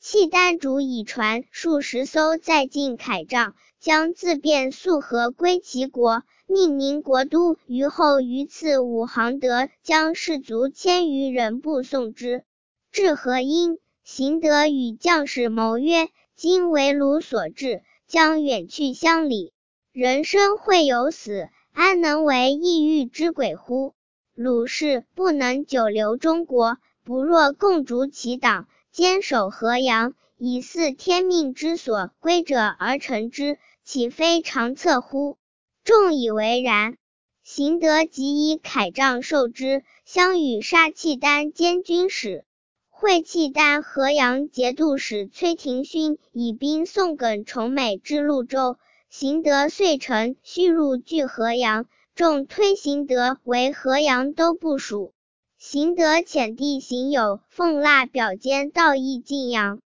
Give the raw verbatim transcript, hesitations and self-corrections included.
契丹主以船数十艘载进铠杖，将自便溯河归齐国，命宁国都虞后于赐武行德，将士卒千余人步送之。至河阴，行德与将士谋曰：今为鲁所至，将远去乡里，人生会有死，安能为异域之鬼乎？鲁士不能久留中国，不若共逐其党，坚守河阳，以祀天命之所归者而成之，岂非常策乎？众以为然。行德即以铠杖授之，相与杀契丹监军使。会契丹河阳节度使崔廷勋以兵送耿崇美至潞州，行德遂乘须入据河阳，众推行德为河阳都部署。行德遣弟行友奉蜡表笺道义晋阳。